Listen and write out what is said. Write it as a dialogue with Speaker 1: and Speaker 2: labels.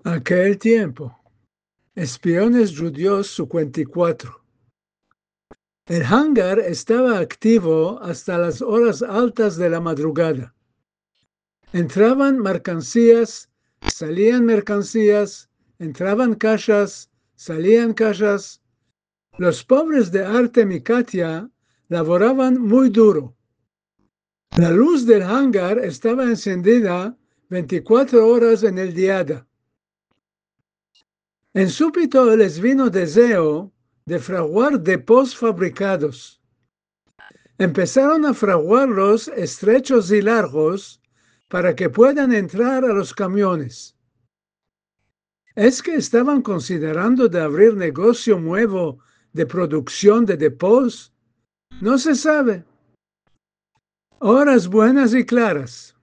Speaker 1: Aquel tiempo, espiones judíos 54. El hangar estaba activo hasta las horas altas de la madrugada. Entraban mercancías, salían mercancías, entraban cajas, salían cajas. Los pobres de Artem y Katia laboraban muy duro. La luz del hangar estaba encendida 24 horas en el día. En súbito les vino deseo de fraguar depós fabricados. Empezaron a fraguarlos estrechos y largos para que puedan entrar a los camiones. ¿Es que estaban considerando de abrir negocio nuevo de producción de depós? No se sabe. Horas buenas y claras.